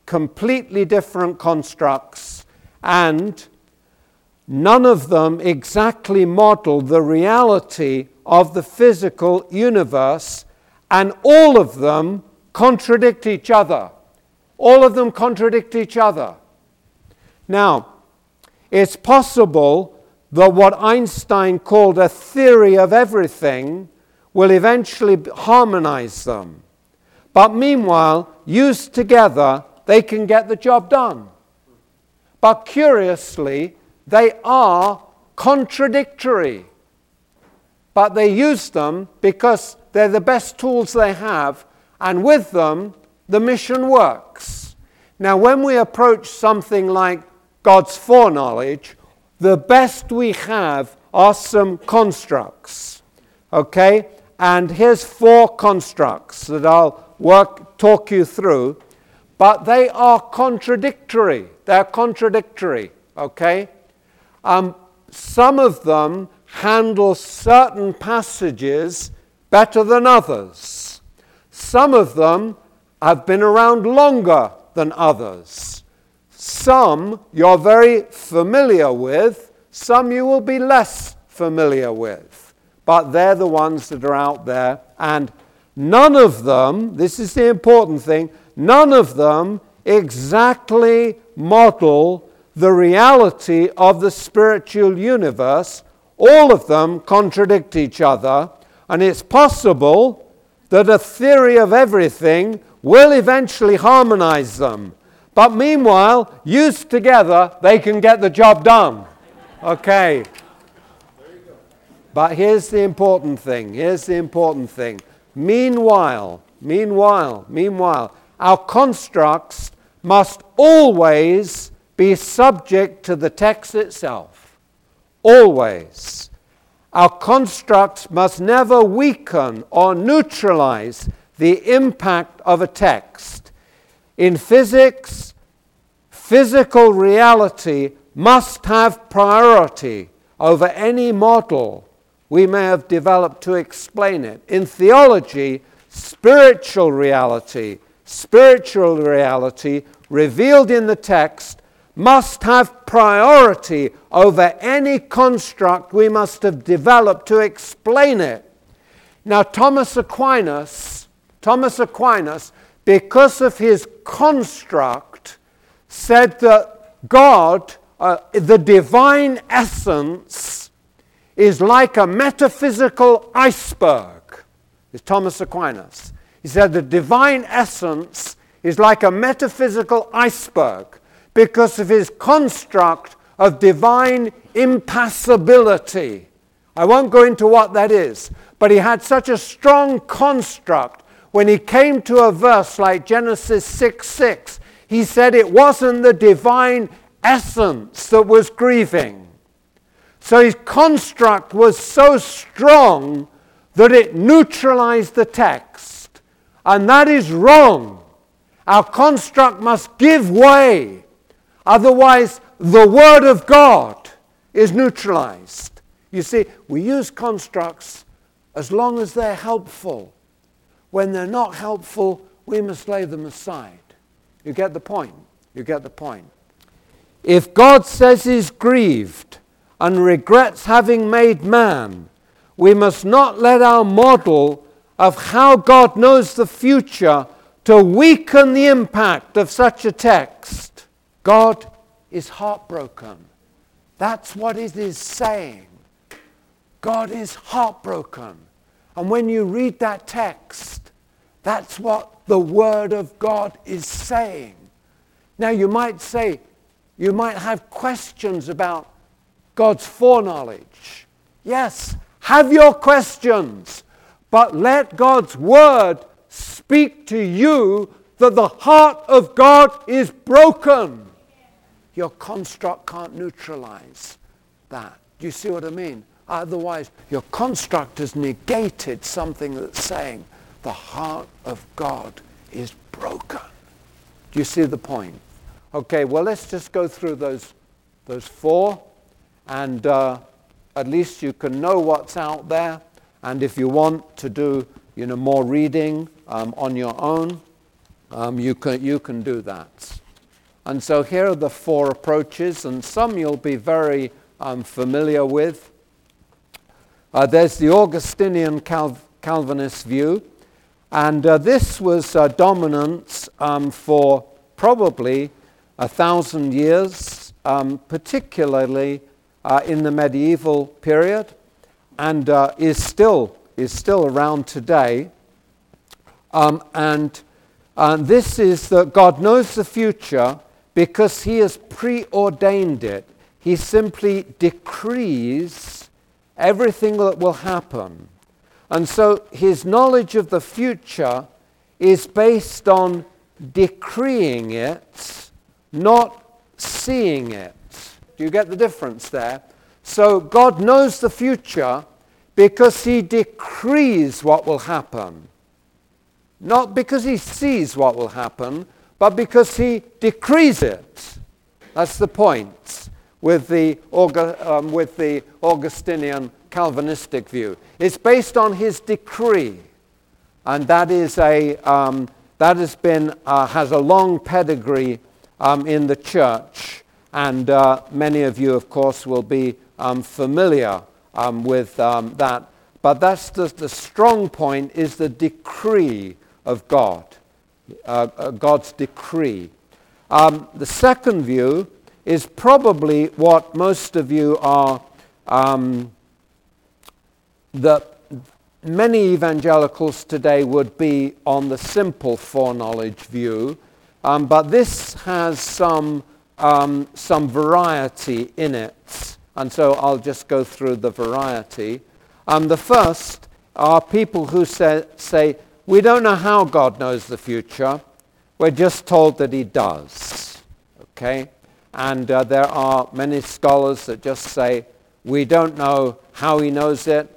completely different constructs, and none of them exactly model the reality of the physical universe, and all of them contradict each other. All of them contradict each other. Now, it's possible that what Einstein called a theory of everything will eventually harmonize them. But meanwhile, used together, they can get the job done. But curiously, they are contradictory. But they use them because they're the best tools they have, and with them, the mission works. Now, when we approach something like God's foreknowledge, the best we have are some constructs. Okay? And here's four constructs that I'll work, talk you through. But they are contradictory. They're contradictory. Okay? Um, some of them handle certain passages better than others. Some of them have been around longer than others. Some you're very familiar with, some you will be less familiar with. But they're the ones that are out there, and none of them, this is the important thing, none of them exactly model the reality of the spiritual universe. All of them contradict each other, and it's possible that a theory of everything will eventually harmonize them. But meanwhile, used together, they can get the job done. Okay. But here's the important thing. Here's the important thing. Meanwhile, meanwhile, meanwhile, our constructs must always be subject to the text itself. Always. Our constructs must never weaken or neutralize the impact of a text. In physics, physical reality must have priority over any model we may have developed to explain it. In theology, spiritual reality, spiritual reality revealed in the text must have priority over any construct we must have developed to explain it. Now, Thomas Aquinas, Thomas Aquinas, because of his construct, said that God, uh, the divine essence, is like a metaphysical iceberg. It's Thomas Aquinas. He said the divine essence is like a metaphysical iceberg because of his construct of divine impassibility. I won't go into what that is, but he had such a strong construct. When he came to a verse like Genesis six six, he said it wasn't the divine essence that was grieving. So his construct was so strong that it neutralized the text. And that is wrong. Our construct must give way. Otherwise, the Word of God is neutralized. You see, we use constructs as long as they're helpful. When they're not helpful, we must lay them aside. You get the point? You get the point. If God says he's grieved and regrets having made man, we must not let our model of how God knows the future to weaken the impact of such a text. God is heartbroken. That's what it is saying. God is heartbroken. And when you read that text, that's what the Word of God is saying. Now you might say, you might have questions about God's foreknowledge. Yes, have your questions, but let God's Word speak to you that the heart of God is broken. Your construct can't neutralize that. Do you see what I mean? Otherwise, your construct has negated something that's saying the heart of God is broken. Do you see the point? Okay, well, let's just go through those, those four, and uh, at least you can know what's out there. And if you want to do, you know, more reading um, on your own, um, you can you can do that. And so here are the four approaches, and some you'll be very um, familiar with. Uh, there's the Augustinian Cal- Calvinist view, and uh, this was uh, dominant um, for probably a thousand years, um, particularly uh, in the medieval period, and uh, is still is still around today. Um, and uh, this is that God knows the future because he has preordained it. He simply decrees everything that will happen. And so his knowledge of the future is based on decreeing it, not seeing it. Do you get the difference there? So God knows the future because he decrees what will happen. Not because he sees what will happen, but because he decrees it. That's the point with the, um, with the Augustinian Calvinistic view. It's based on his decree, and that is a um, that has been uh, has a long pedigree um, in the church, and uh, many of you, of course, will be um, familiar um, with um, that. But that's the, the strong point: is the decree of God. Uh, uh, God's decree. Um, the second view is probably what most of you are, um, that many evangelicals today would be on the simple foreknowledge view, um, but this has some, um, some variety in it, and so I'll just go through the variety. Um, the first are people who say, say we don't know how God knows the future. We're just told that he does. Okay? And uh, there are many scholars that just say, we don't know how he knows it.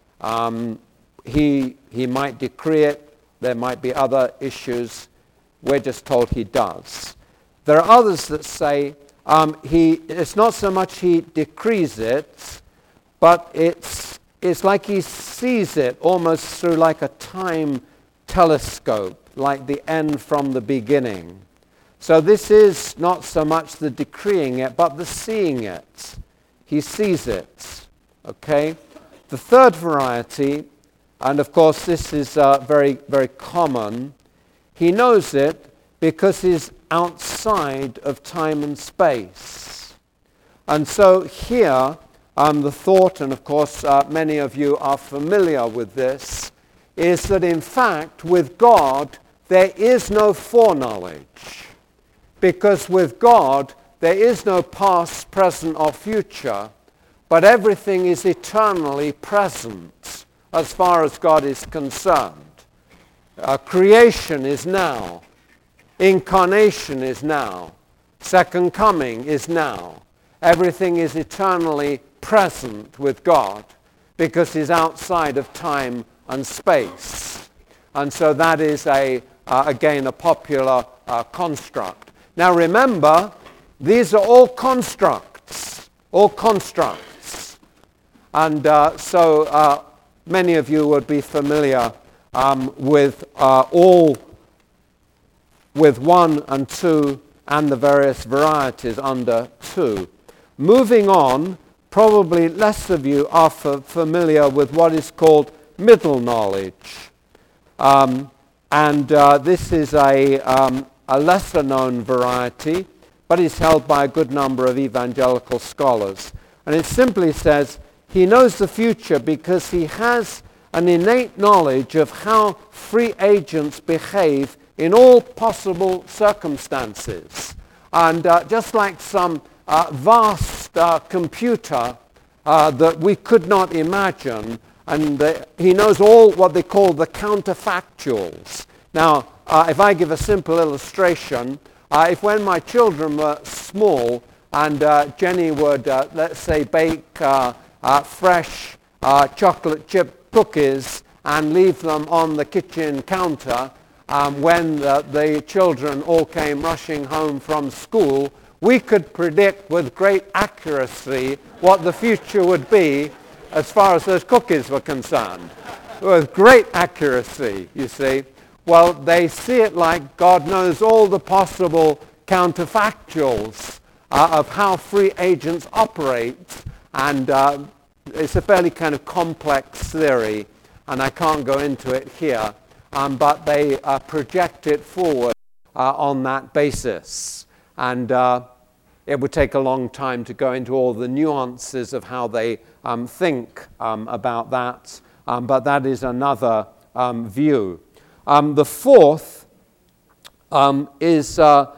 Um, he, he might decree it. There might be other issues. We're just told he does. There are others that say, um, he, it's not so much he decrees it, but it's, it's like he sees it almost through like a time telescope, like the end from the beginning. So this is not so much the decreeing it, but the seeing it. He sees it. Okay? The third variety, and of course this is uh, very, very common, he knows it because he's outside of time and space. And so here, um, the thought, and of course uh, many of you are familiar with this, is that in fact with God there is no foreknowledge, because with God there is no past, present or future, but everything is eternally present as far as God is concerned. Uh, creation is now, incarnation is now, second coming is now. Everything is eternally present with God because he's outside of time and space. And so that is, a uh, again, a popular uh, construct. Now remember, these are all constructs, all constructs. And uh, so uh, many of you would be familiar um, with uh, all, with one and two and the various varieties under two. Moving on, probably less of you are f- familiar with what is called middle knowledge. Um, and uh, this is a, um, a lesser known variety, but it's held by a good number of evangelical scholars. And it simply says, he knows the future because he has an innate knowledge of how free agents behave in all possible circumstances. And uh, just like some uh, vast uh, computer uh, that we could not imagine, and the, he knows all what they call the counterfactuals. Now, uh, if I give a simple illustration, uh, if when my children were small and uh, Jenny would, uh, let's say, bake uh, uh, fresh uh, chocolate chip cookies and leave them on the kitchen counter, um, when the, the children all came rushing home from school, we could predict with great accuracy what the future would be as far as those cookies were concerned. With great accuracy, you see. well, they see it like God knows all the possible counterfactuals uh, of how free agents operate, and uh, it's a fairly kind of complex theory, and I can't go into it here, um, but they uh, project it forward uh, on that basis. And uh, it would take a long time to go into all the nuances of how they um, think um, about that, um, but that is another um, view. Um, the fourth um, is uh,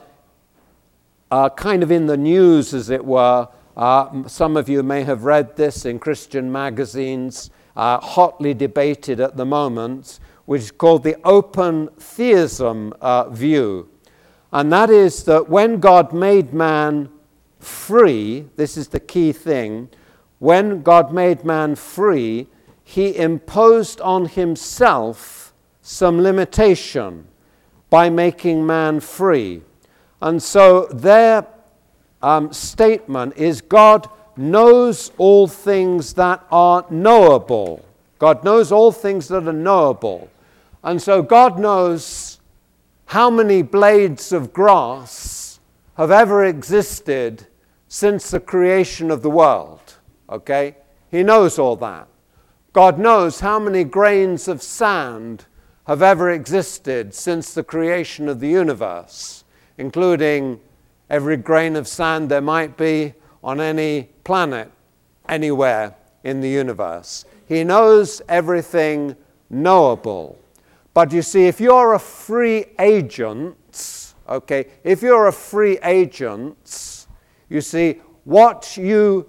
uh, kind of in the news, as it were. Uh, some of you may have read this in Christian magazines, uh, hotly debated at the moment, which is called the open theism uh, view. And that is that when God made man free, this is the key thing, when God made man free, he imposed on himself some limitation by making man free. And so their um, statement is God knows all things that are knowable. God knows all things that are knowable. And so God knows how many blades of grass have ever existed since the creation of the world. Okay? He knows all that. God knows how many grains of sand have ever existed since the creation of the universe, including every grain of sand there might be on any planet anywhere in the universe. He knows everything knowable. But you see, if you're a free agent, okay, if you're a free agent, you see, what you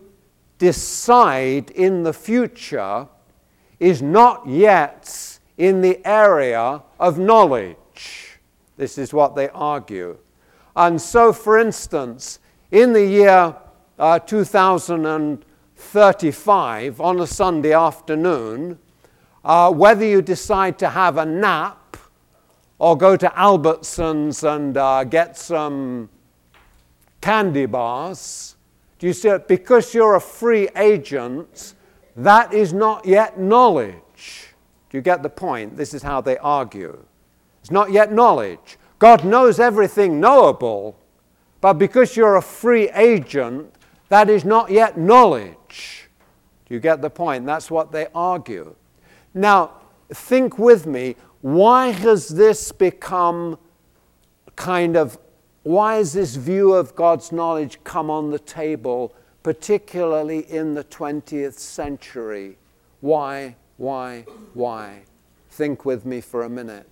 decide in the future is not yet in the area of knowledge. This is what they argue. And so, for instance, in the year uh, two thousand thirty-five, on a Sunday afternoon, uh, whether you decide to have a nap or go to Albertsons and uh, get some candy bars, do you see it? Because you're a free agent, that is not yet knowledge. Do you get the point? This is how they argue. It's not yet knowledge. God knows everything knowable, but because you're a free agent, that is not yet knowledge. Do you get the point? That's what they argue. Now, think with me, why has this become kind of, why has this view of God's knowledge come on the table, particularly in the twentieth century? Why, why, why? Think with me for a minute.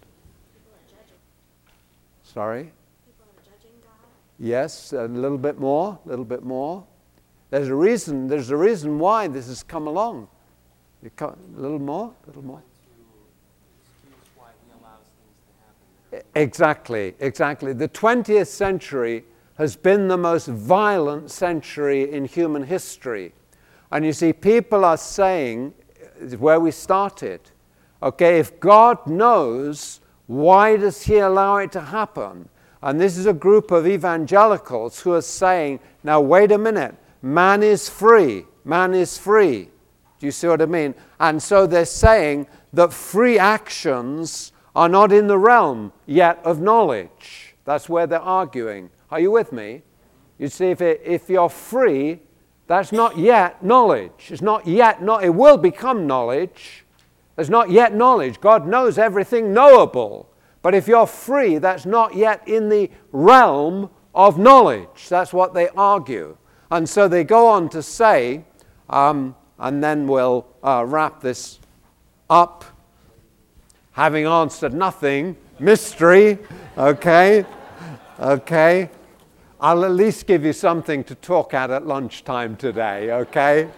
Sorry? People are judging God. Yes, a little bit more, a little bit more. There's a reason, there's a reason why this has come along. You come, a little more, a little more. Why he allows things to happen. Exactly, exactly. The twentieth century has been the most violent century in human history. And you see, people are saying, where we started, okay, if God knows, why does he allow it to happen? And this is a group of evangelicals who are saying, now wait a minute, man is free, man is free. Do you see what I mean? And so they're saying that free actions are not in the realm yet of knowledge. That's where they're arguing. Are you with me? You see, if, it, if you're free, that's not yet knowledge. It's not yet, not, it will become knowledge. There's not yet knowledge. God knows everything knowable. But if you're free, that's not yet in the realm of knowledge. That's what they argue. And so they go on to say, um, and then we'll uh, wrap this up, having answered nothing, mystery, okay, okay. I'll at least give you something to talk at at lunchtime today, okay?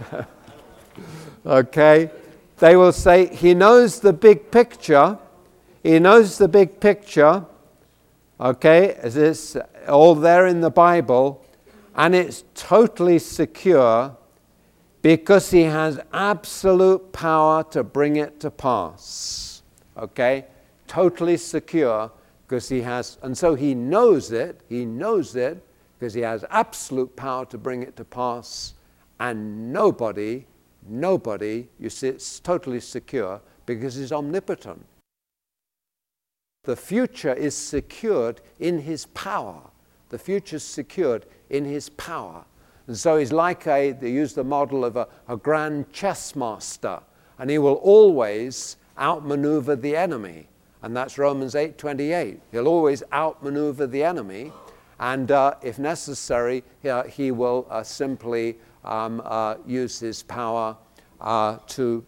Okay. They will say, he knows the big picture. He knows the big picture, okay, as it's all there in the Bible, and it's totally secure because he has absolute power to bring it to pass, okay? Totally secure because he has, and so he knows it, he knows it because he has absolute power to bring it to pass, and nobody Nobody, you see, it's totally secure because he's omnipotent. The future is secured in his power. The future is secured in his power. And so he's like a, they use the model of a, a grand chess master, and he will always outmaneuver the enemy. And that's Romans eight twenty-eight. He'll always outmaneuver the enemy, and uh, if necessary, uh, he will uh, simply um, uh, use his power uh, to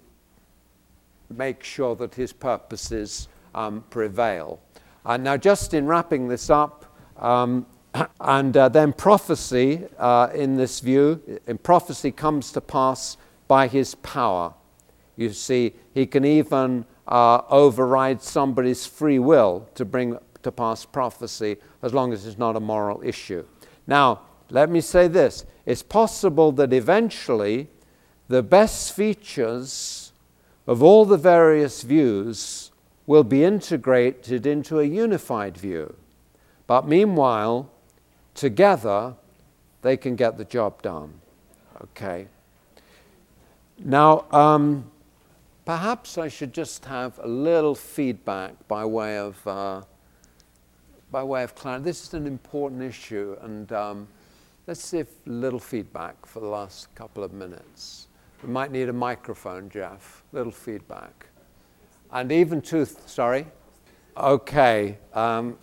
make sure that his purposes um, prevail. Uh, now, just in wrapping this up, um, and uh, then prophecy, uh, in this view, in prophecy comes to pass by his power. You see, he can even uh, override somebody's free will to bring to pass prophecy, as long as it's not a moral issue. Now, let me say this. It's possible that eventually the best features of all the various views will be integrated into a unified view. But meanwhile, together, they can get the job done. Okay. Now, um, perhaps I should just have a little feedback by way of uh, by way of clarity. This is an important issue, and um, let's see if a little feedback for the last couple of minutes. We might need a microphone, Jeff. Little feedback, and even tooth. Sorry. Okay. Um,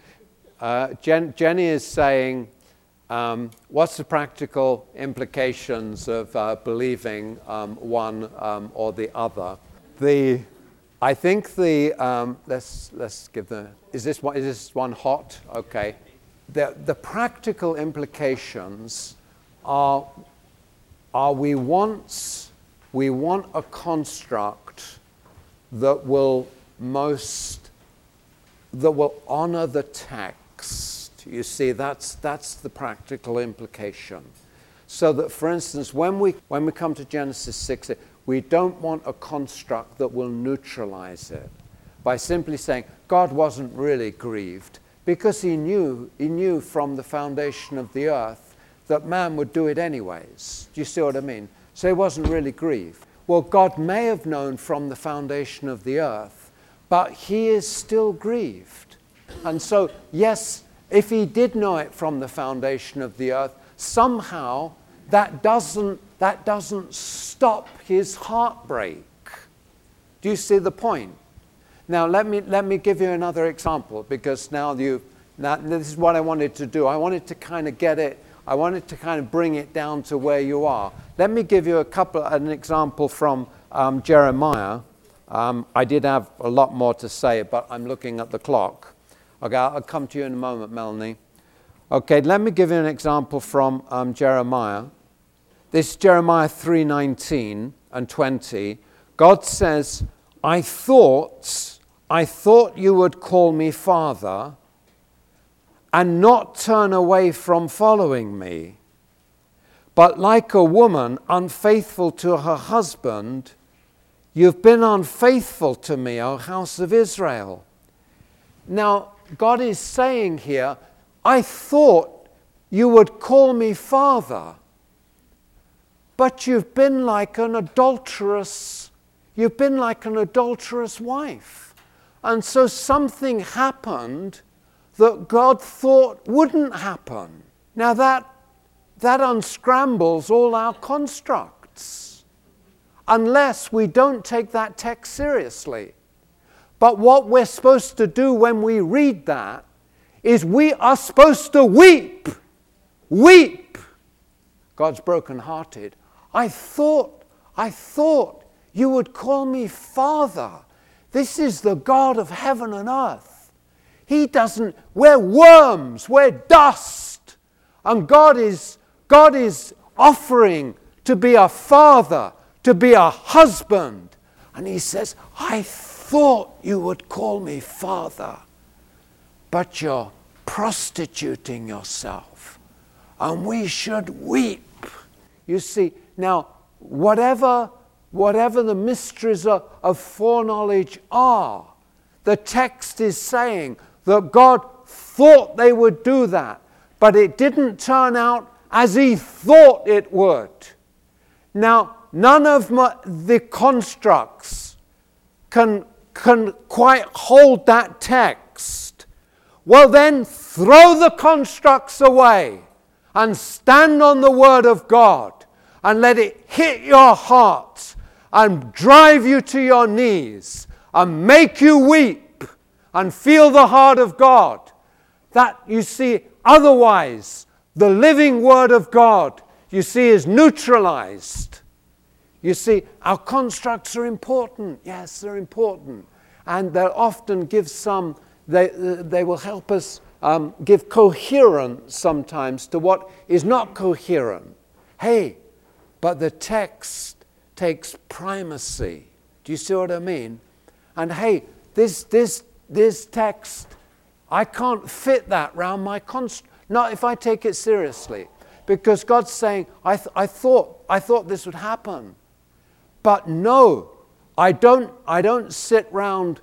Uh, Jen, Jenny is saying, um, what's the practical implications of uh, believing um, one um, or the other? The, I think the, um, let's, let's give the, is this one, is this one hot? Okay. The, the practical implications are, are we want, we want a construct that will most, that will honor the text. You see, that's, that's the practical implication. So that, for instance, when we, when we come to Genesis six, we don't want a construct that will neutralize it by simply saying, God wasn't really grieved, because he knew, he knew from the foundation of the earth that man would do it anyways. Do you see what I mean? So he wasn't really grieved. Well, God may have known from the foundation of the earth, but he is still grieved. And so, yes, if he did know it from the foundation of the earth, somehow that doesn't, that doesn't stop his heartbreak. Do you see the point? Now, let me, let me give you another example, because now you, now this is what I wanted to do. I wanted to kind of get it, I wanted to kind of bring it down to where you are. Let me give you a couple, an example from um, Jeremiah. Um, I did have a lot more to say, but I'm looking at the clock. Okay, I'll come to you in a moment, Melanie. Okay, let me give you an example from um, Jeremiah. This is Jeremiah three nineteen and twenty. God says, I thought, I thought you would call me Father and not turn away from following me. But like a woman unfaithful to her husband, you've been unfaithful to me, O house of Israel. Now, God is saying here, I thought you would call me Father, but you've been like an adulterous, you've been like an adulterous wife. And so something happened that God thought wouldn't happen. Now that, that unscrambles all our constructs, unless we don't take that text seriously. But what we're supposed to do when we read that is we are supposed to weep. Weep. God's brokenhearted. I thought, I thought you would call me Father. This is the God of heaven and earth. He doesn't, we're worms, we're dust. And God is, God is offering to be a father, to be a husband. And he says, I thought you would call me Father, but you're prostituting yourself, and we should weep. You see, now, whatever, whatever the mysteries of, of foreknowledge are, the text is saying that God thought they would do that, but it didn't turn out as he thought it would. Now, none of my, the constructs can can quite hold that text, well then throw the constructs away and stand on the Word of God and let it hit your heart and drive you to your knees and make you weep and feel the heart of God. That, you see, otherwise the living Word of God, you see, is neutralized. You see, our constructs are important. Yes, they're important. And they'll often give some, they, they will help us um, give coherence sometimes to what is not coherent. Hey, but the text takes primacy. Do you see what I mean? And hey, this, this, this text, I can't fit that round my construct. Not if I take it seriously. Because God's saying, I, th- I, thought, I thought this would happen. But no, I don't, I don't sit round,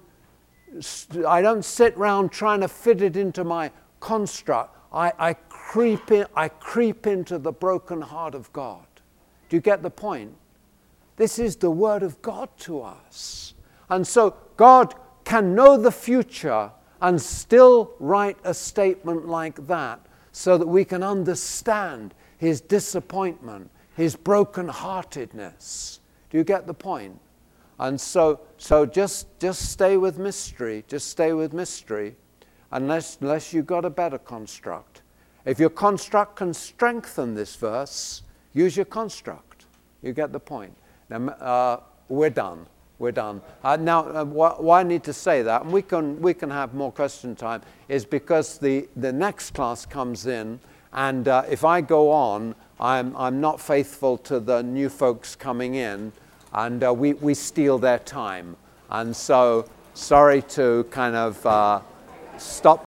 I don't sit round trying to fit it into my construct. I, I, creep in, I creep into the broken heart of God. Do you get the point? This is the Word of God to us. And so God can know the future and still write a statement like that so that we can understand His disappointment, His brokenheartedness. Do you get the point? And so, so just, just stay with mystery. Just stay with mystery, unless, unless you've got a better construct. If your construct can strengthen this verse, use your construct. You get the point. Now, uh, we're done. We're done. Uh, now, uh, wh- why I need to say that, and we can we can have more question time, is because the, the next class comes in, and uh, if I go on, I'm I'm not faithful to the new folks coming in, and uh, we we steal their time, and so sorry to kind of uh, stop